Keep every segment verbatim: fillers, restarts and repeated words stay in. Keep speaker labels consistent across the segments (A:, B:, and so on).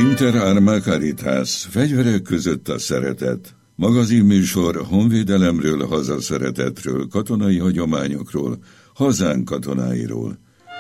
A: Inter Arma Caritas, fegyverek között a szeretet. Magazinműsor honvédelemről, hazaszeretetről, katonai hagyományokról, hazánk katonáiról.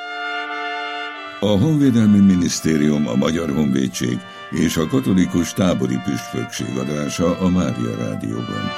A: A Honvédelmi Minisztérium, a Magyar Honvédség és a Katolikus Tábori Püspökség adása a Mária Rádióban.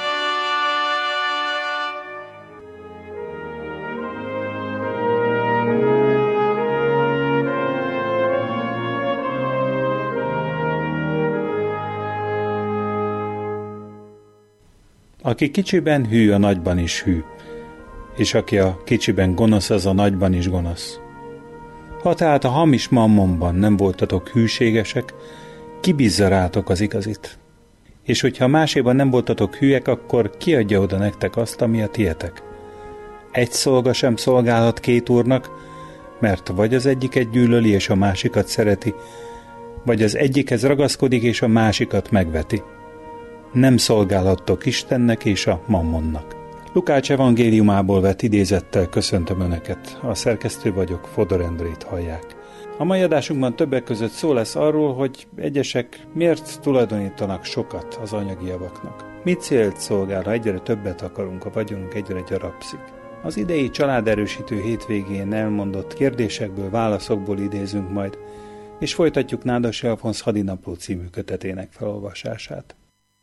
B: Aki kicsiben hű, a nagyban is hű, és aki a kicsiben gonosz, az a nagyban is gonosz. Ha tehát a hamis mammonban nem voltatok hűségesek, ki bízza rátok az igazit? És hogyha máséban nem voltatok hűek, akkor ki adja oda nektek azt, ami a tietek? Egy szolga sem szolgálhat két úrnak, mert vagy az egyiket gyűlöli, és a másikat szereti, vagy az egyikhez ragaszkodik, és a másikat megveti. Nem szolgálhattok Istennek és a mammonnak. Lukács evangéliumából vett idézettel köszöntöm Önöket. A szerkesztő vagyok, Fodor Endrét hallják. A mai adásunkban többek között szó lesz arról, hogy egyesek miért tulajdonítanak sokat az anyagi javaknak. Mit célt szolgál, ha egyre többet akarunk, a vagyonunk egyre gyarapszik? Az idei családerősítő hétvégén elmondott kérdésekből, válaszokból idézünk majd, és folytatjuk Nádasi Alfonz Hadinapló című kötetének felolvasását.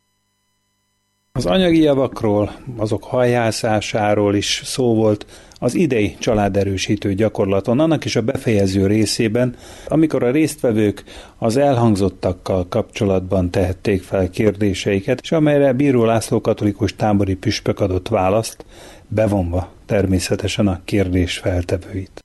B: Az anyagi javakról, azok hajhászásáról is szó volt az idei családerősítő gyakorlaton, annak is a befejező részében, amikor a résztvevők az elhangzottakkal kapcsolatban tehették fel kérdéseiket, és amelyre Bíró László katolikus tábori püspök adott választ, bevonva természetesen a kérdés feltevőit.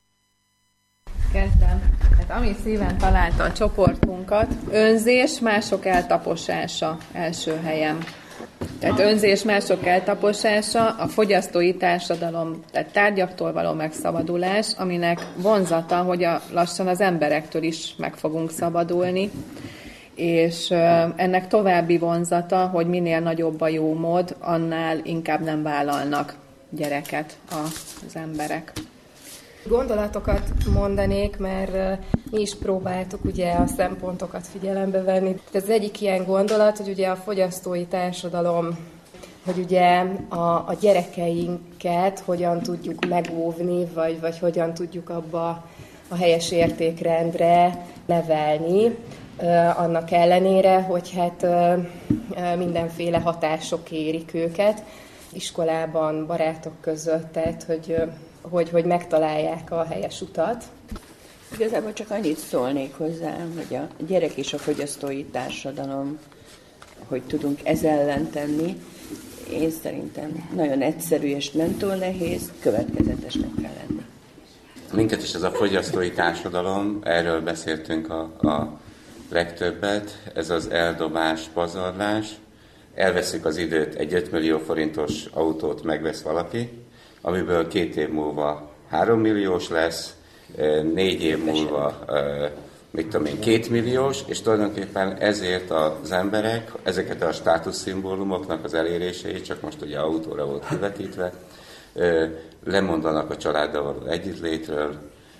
C: Kezdem. Hát ami szíven találta a csoportunkat, önzés, mások eltaposása első helyen. Tehát önzés, mások eltaposása, a fogyasztói társadalom, tehát tárgyaktól való megszabadulás, aminek vonzata, hogy a, lassan az emberektől is meg fogunk szabadulni, és ennek további vonzata, hogy minél nagyobb a jó mód, annál inkább nem vállalnak gyereket az emberek.
D: Gondolatokat mondanék, mert mi is próbáltuk ugye a szempontokat figyelembe venni. Ez egyik ilyen gondolat, hogy ugye a fogyasztói társadalom, hogy ugye a, a gyerekeinket hogyan tudjuk megóvni, vagy, vagy hogyan tudjuk abba a helyes értékrendre nevelni, annak ellenére, hogy hát mindenféle hatások érik őket, iskolában, barátok között, tehát hogy Hogy, hogy megtalálják a helyes utat.
E: Igazából csak annyit szólnék hozzá, hogy a gyerek és a fogyasztói társadalom, hogy tudunk ez ellen tenni, én szerintem nagyon egyszerű és nem túl nehéz, következetesnek kell lenni.
F: Minket is ez a fogyasztói társadalom, erről beszéltünk a, a legtöbbet, ez az eldobás, pazarlás. Elveszik az időt, egy öt millió forintos autót megvesz valaki, amiből két év múlva három milliós lesz, négy év múlva, mit tudom én, két milliós, és tulajdonképpen ezért az emberek, ezeket a státuszszimbólumoknak az eléréseit, csak most ugye autóra volt kivetítve, lemondanak a családdal való együttlétről,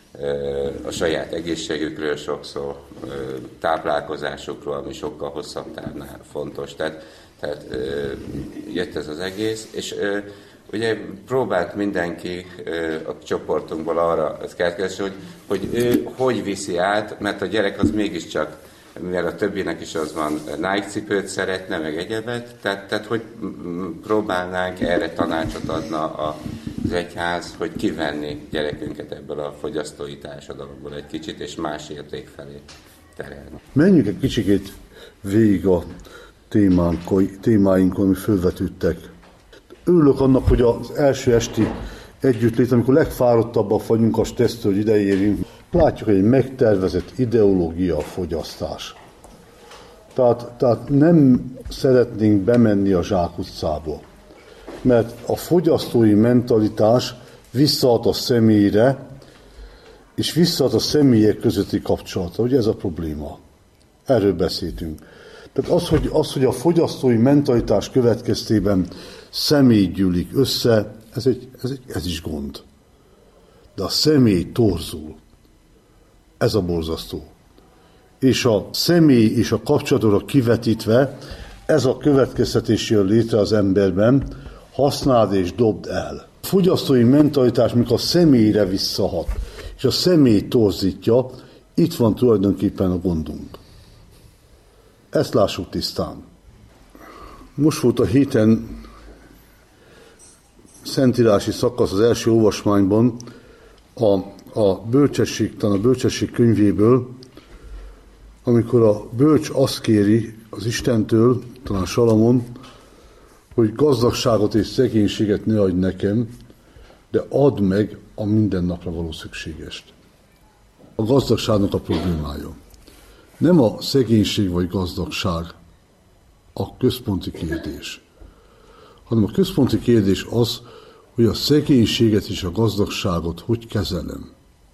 F: a saját egészségükről sokszor, táplálkozásukról, ami sokkal hosszabb távnál fontos. Tehát, tehát jött ez az egész, és ugye próbált mindenki a csoportunkból arra keretkezni, hogy, hogy ő hogy viszi át, mert a gyerek az mégiscsak, mivel a többinek is az van, Nike cipőt szeretne, meg egyebet, tehát, tehát hogy próbálnánk erre tanácsot adna az egyház, hogy kivenni gyerekünket ebből a fogyasztói társadalomból egy kicsit, és más érték felé terelni.
G: Menjünk egy kicsikét végig a témáinkon, ami fölvetődtek. Örülök annak, hogy az első esti együttlét, amikor legfáradtabbak vagyunk a tesztől, hogy ide érünk, látjuk, hogy egy megtervezett ideológia a fogyasztás. Tehát, tehát nem szeretnénk bemenni a zsákutcába, mert a fogyasztói mentalitás visszaad a személyre, és visszaad a személyek közötti kapcsolatra. Ugye ez a probléma. Erről beszéltünk. Tehát az, hogy, az, hogy a fogyasztói mentalitás következtében személy gyűlik össze, ez, egy, ez, egy, ez is gond. De a személy torzul. Ez a borzasztó. és a személy és a kapcsolatokra kivetítve ez a következtetés jön létre az emberben, használd és dobd el. A fogyasztói mentalitás, mikor a személyre visszahat, és a személy torzítja, itt van tulajdonképpen a gondunk. Ezt lássuk tisztán. Most volt a héten szentírási szakasz az első olvasmányban a, a bölcsesség, talán a bölcsesség könyvéből, amikor a bölcs azt kéri az Istentől, talán Salamon, hogy gazdagságot és szegénységet ne adj nekem, de add meg a mindennapra való szükségest. A gazdagságnak a problémája. Nem a szegénység vagy gazdagság a központi kérdés, hanem a központi kérdés az, hogy a szegénységet és a gazdagságot hogy kezelem.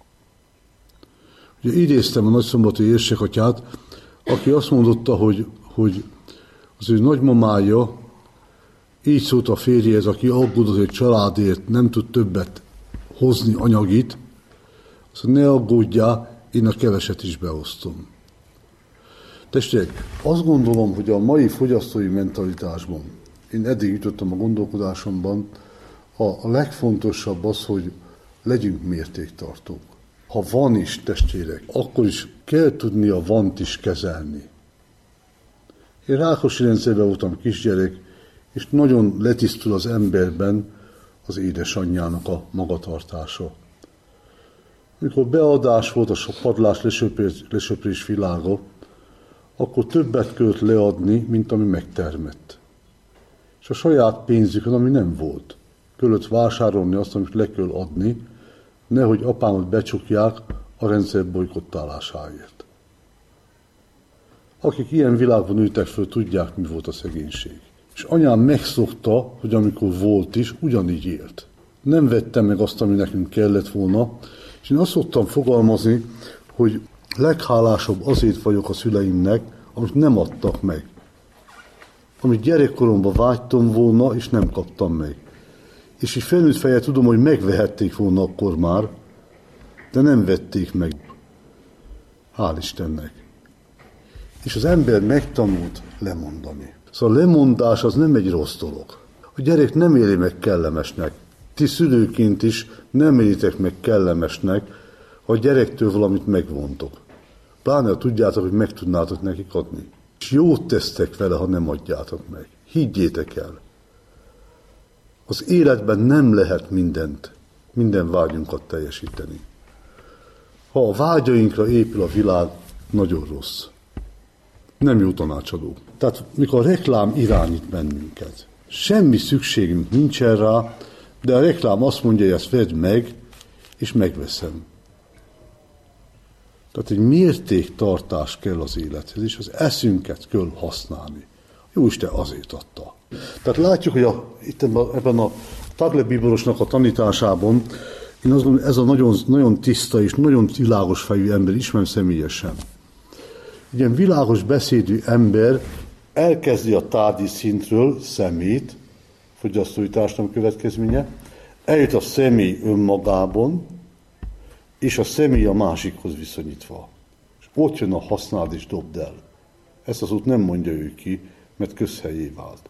G: Ugye idéztem a nagyszombati érsekatyát, aki azt mondotta, hogy, hogy az ő nagymamája így szólt a férjéhez, aki aggódott, hogy családért nem tud többet hozni anyagit, azt mondja, ne aggódjál, én a keveset is beosztom. Testvérek, azt gondolom, hogy a mai fogyasztói mentalitásban, én eddig jutottam a gondolkodásomban, a, a legfontosabb az, hogy legyünk mértéktartók. Ha van is, testvérek, akkor is kell tudni a vant is kezelni. Én Rákosi rendszerben voltam kisgyerek, és nagyon letisztul az emberben az édesanyjának a magatartása. Amikor beadás volt a padlás lesöprés, lesöprés világa, akkor többet költ leadni, mint ami megtermett. És a saját pénzükön, ami nem volt, költ vásárolni azt, amit le kell adni, nehogy apámat becsukják a rendszer bolykottálásáért. Akik ilyen világban nőttek föl, tudják, mi volt a szegénység. És anyám megszokta, hogy amikor volt is, ugyanígy élt. Nem vettem meg azt, ami nekünk kellett volna, és én azt szoktam fogalmazni, hogy leghálásabb azért vagyok a szüleimnek, amit nem adtak meg. Amit gyerekkoromban vágytam volna, és nem kaptam meg. És így felnőtt fejjel tudom, hogy megvehették volna akkor már, de nem vették meg. Hál' Istennek. És az ember megtanult lemondani. Szóval a lemondás az nem egy rossz dolog. A gyerek nem éli meg kellemesnek. Ti szülőként is nem élitek meg kellemesnek, ha a gyerektől valamit megvontok. Pláne, ha tudjátok, hogy meg tudnátok nekik adni. És jót tesztek vele, ha nem adjátok meg. Higgyétek el. Az életben nem lehet mindent, minden vágyunkat teljesíteni. Ha a vágyainkra épül a világ, nagyon rossz. Nem jó tanácsadó. Tehát mikor a reklám irányít bennünket, semmi szükségünk nincsen rá, de a reklám azt mondja, hogy ezt vedd meg, és megveszem. Tehát egy mértéktartás kell az élethez, és az eszünket kell használni. Jóisten azért adta. Tehát látjuk, hogy a, itt ebben a Tagle bíborosnak a tanításában, én azt gondolom, ez a nagyon, nagyon tiszta és nagyon világos fejű ember, ismerem személyesen. Egy ilyen világos beszédű ember elkezdi a tárgyi szintről szemét, fogyasztói társadalom következménye, eljut a személy önmagában, és a személy a másikhoz viszonyítva. És ott jön a használd és dobd el. Ezt az út nem mondja ő ki, mert közhelyé vált.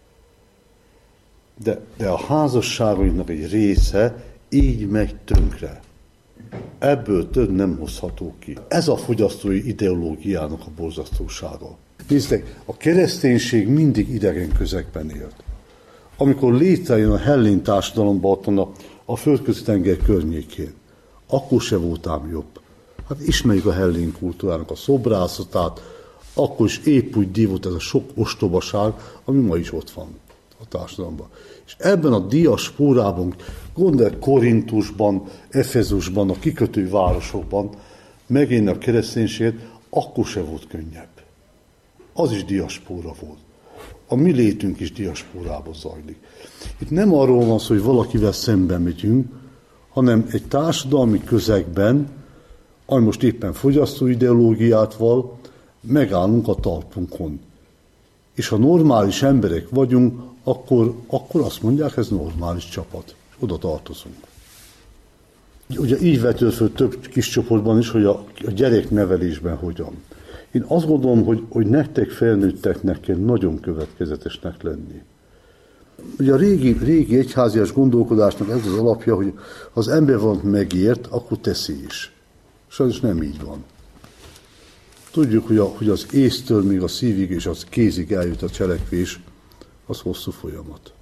G: De, de a házasságainknak egy része így megy tönkre. Ebből több nem hozható ki. Ez a fogyasztói ideológiának a borzasztósága. Nézzétek, a kereszténység mindig idegen közegben élt. Amikor létrejön a hellén társadalomban a, a földközi tenger környékén, akkor se volt ám jobb. Hát ismerjük a hellén kultúrának a szobrászatát, akkor is épp úgy dívott ez a sok ostobaság, ami ma is ott van a társadalomban. És ebben a diaszpórában, gondolj Korintusban, Efezusban, a kikötő városokban megint a kereszténységet, akkor se volt könnyebb. Az is diaszpóra volt. A mi létünk is diaszpórába zajlik. Itt nem arról van szó, hogy valakivel szemben megyünk, hanem egy társadalmi közegben, ami most éppen fogyasztóideológiát val, megállunk a talpunkon. És ha normális emberek vagyunk, akkor, akkor azt mondják, ez normális csapat. És oda tartozunk. Ugye így vetődött föl több kis csoportban is, hogy a, a gyereknevelésben hogyan. Én azt gondolom, hogy, hogy nektek felnőtteknek kell nagyon következetesnek lenni. Ugye a régi, régi egyházias gondolkodásnak ez az alapja, hogy ha az ember valamit megért, akkor teszi is. Sajnos nem így van. Tudjuk, hogy, a, hogy az észtől még a szívig és az kézig eljut a cselekvés, az hosszú folyamat.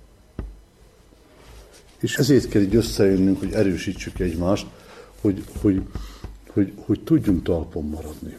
G: És ezért kell így összejönnünk, hogy erősítsük egymást, hogy, hogy, hogy, hogy tudjunk talpon maradni.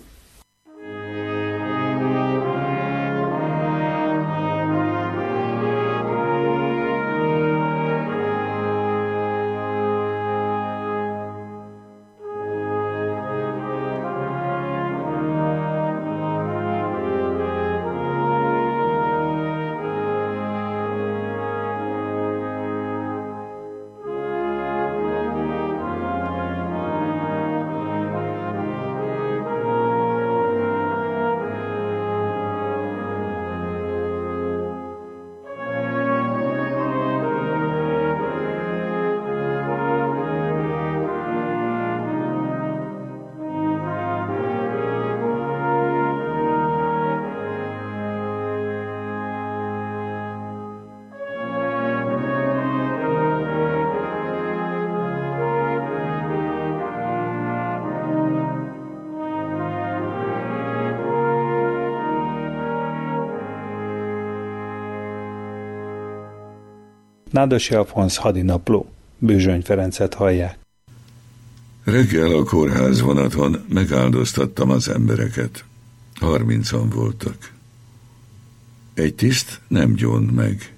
B: Nádosi Alfonz hadinapló. Bőzsöny Ferencet hallják.
A: Reggel a kórház vonaton megáldoztattam az embereket. Harmincan voltak. Egy tiszt nem gyónt meg.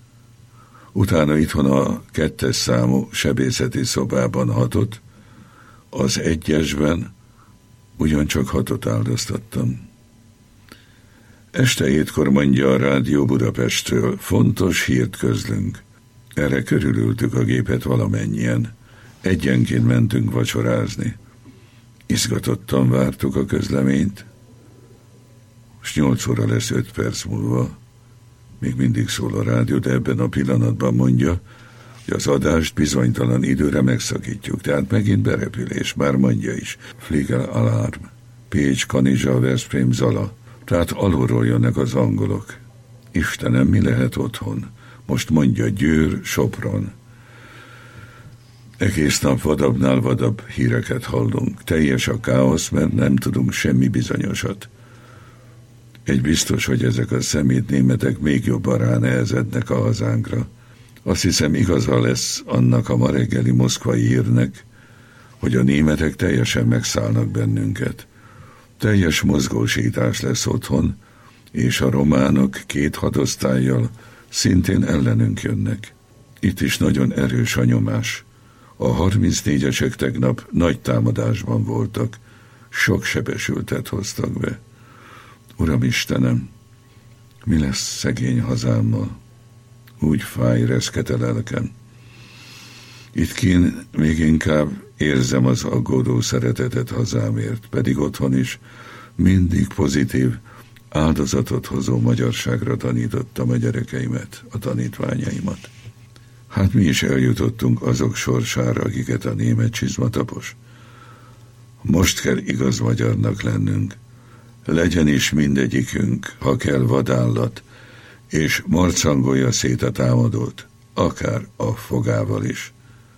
A: Utána itthon a kettes számú sebészeti szobában hatot, az egyesben ugyancsak hatot áldoztattam. Este hétkor mondja a Rádió Budapestről, fontos hírt közlünk. Erre körülültük a gépet valamennyien. Egyenként mentünk vacsorázni. Izgatottan vártuk a közleményt. Most nyolc óra lesz öt perc múlva. Még mindig szól a rádió, de ebben a pillanatban mondja, hogy az adást bizonytalan időre megszakítjuk. Tehát megint berepülés, már mondja is. Fliegel Alarm, Pécs, Kanizsa, Veszprém, Zala. Tehát alulról jönnek az angolok. Istenem, mi lehet otthon? Most mondja Győr, Sopron. Egész nap vadabbnál vadabb híreket hallunk. Teljes a káosz, mert nem tudunk semmi bizonyosat. Egy biztos, hogy ezek a szemét németek még jobban ránehezednek a hazánkra. Azt hiszem, igaza lesz annak a ma reggeli moszkvai hírnek, hogy a németek teljesen megszállnak bennünket. Teljes mozgósítás lesz otthon, és a románok két hadosztályjal szintén ellenünk jönnek. Itt is nagyon erős a nyomás. A harmincnégyesek tegnap nagy támadásban voltak, sok sebesültet hoztak be. Uram Istenem, mi lesz szegény hazámmal? Úgy fáj, reszket a lelkem. Itt kín még inkább érzem az aggódó szeretetet hazámért, pedig otthon is mindig pozitív, áldozatot hozó magyarságra tanítottam a gyerekeimet, a tanítványaimat. Hát mi is eljutottunk azok sorsára, akiket a német csizma tapos. Most kell igaz magyarnak lennünk, legyen is mindegyikünk, ha kell vadállat, és marcangolja szét a támadót, akár a fogával is.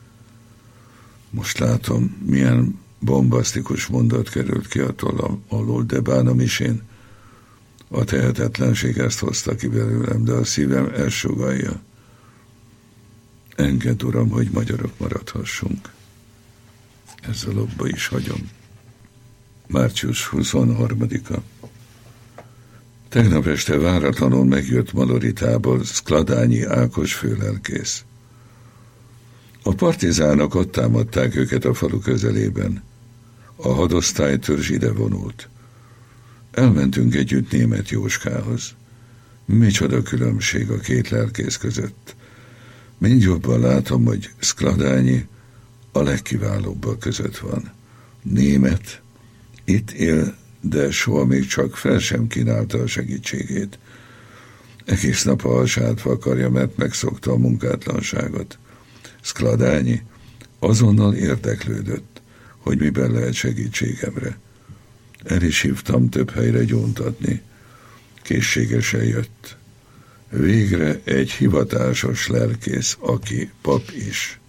A: Most látom, milyen bombasztikus mondat került ki a tollam alól, de bánom is én. A tehetetlenség ezt hozta ki belőlem, de a szívem elsugallja. Engedd, Uram, hogy magyarok maradhassunk. Ezzel abba is hagyom. március huszonharmadika. Tegnap este váratlanul megjött Maloritából Szkladányi Ákos főlelkész. A partizánok ott támadták őket a falu közelében. A hadosztálytörzs ide vonult. Elmentünk együtt német Jóskához. Micsoda különbség a két lelkész között. Mind jobban látom, hogy Szkladányi a legkiválóbbak között van. Német, itt él, de soha még csak fel sem kínálta a segítségét. Egész nap a hasát vakarja, mert megszokta a munkátlanságot. Szkladányi azonnal érdeklődött, hogy miben lehet segítségemre. El is hívtam több helyre gyóntatni. Készségesen jött. Végre egy hivatásos lelkész, aki pap is.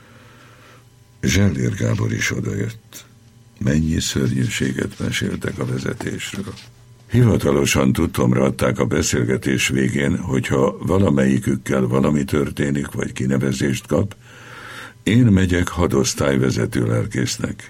A: Zsellér Gábor is odajött. Mennyi szörnyűséget meséltek a vezetésről. Hivatalosan tudtomra adták a beszélgetés végén, hogyha valamelyikükkel valami történik, vagy kinevezést kap, én megyek hadosztályvezető lelkésznek.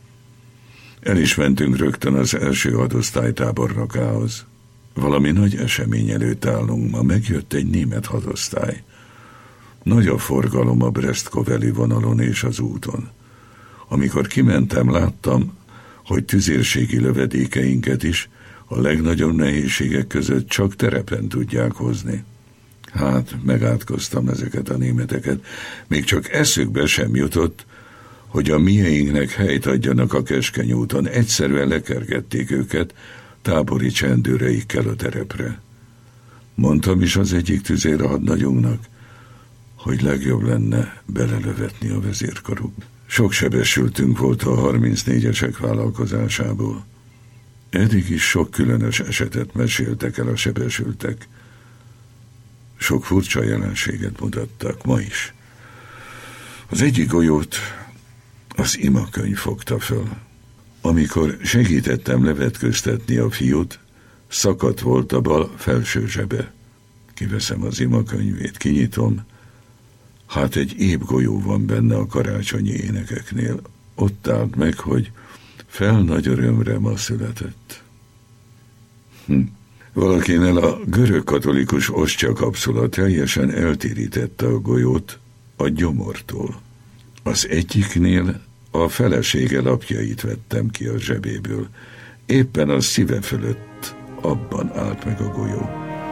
A: El is mentünk rögtön az első hadosztály tábornokához. Valami nagy esemény előtt állunk, ma megjött egy német hadosztály. Nagy a forgalom a Brest-Koveli vonalon és az úton. Amikor kimentem, láttam, hogy tüzérségi lövedékeinket is a legnagyobb nehézségek között csak terepen tudják hozni. Hát, megátkoztam ezeket a németeket. Még csak eszükbe sem jutott, hogy a mieinknek helyt adjanak a keskeny úton. Egyszerűen lekergették őket tábori csendőreikkel a terepre. Mondtam is az egyik tüzérhadnagyunknak, hogy legjobb lenne belelövetni a vezérkaruk. Sok sebesültünk volt a harmincnégyesek vállalkozásából. Eddig is sok különös esetet meséltek el a sebesültek. Sok furcsa jelenséget mutattak, ma is. Az egyik golyót az imakönyv fogta föl. Amikor segítettem levetköztetni a fiút, szakadt volt a bal felső zsebe. Kiveszem az imakönyvét, kinyitom. Hát egy épp golyó van benne a karácsonyi énekeknél. Ott állt meg, hogy fel nagy örömre ma született. Hm. Valakinél a görög katolikus ostya-kapszula teljesen eltérítette a golyót a gyomortól. Az egyiknél a felesége lapjait vettem ki a zsebéből. Éppen a szíve fölött abban állt meg a golyó.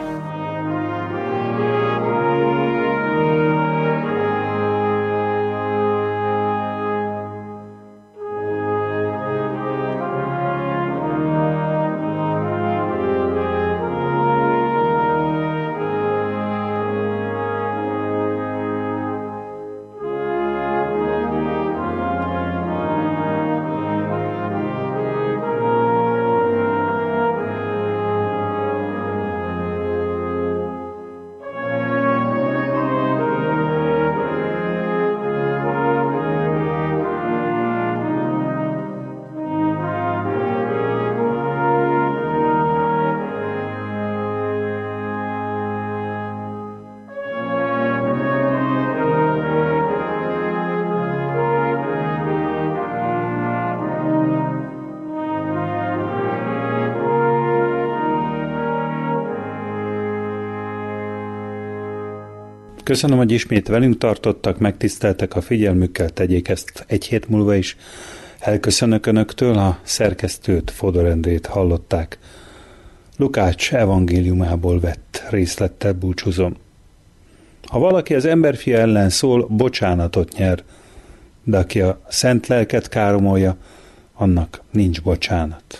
B: Köszönöm, hogy ismét velünk tartottak, megtiszteltek a figyelmükkel, tegyék ezt egy hét múlva is. Elköszönök Önöktől, a szerkesztőt, Fodor Endrét hallották. Lukács evangéliumából vett részlettel búcsúzom. Ha valaki az emberfia ellen szól, bocsánatot nyer, de aki a szent lelket káromolja, annak nincs bocsánat.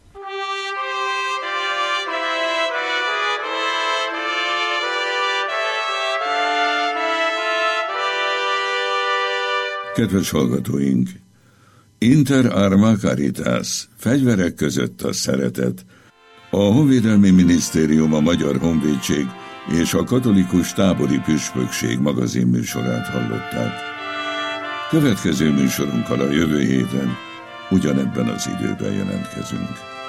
A: Kedves hallgatóink! Inter arma caritas, fegyverek között a szeretet. A Honvédelmi Minisztérium, a Magyar Honvédség és a Katolikus Tábori Püspökség magazin műsorát hallották. Következő műsorunkkal a jövő héten ugyanebben az időben jelentkezünk.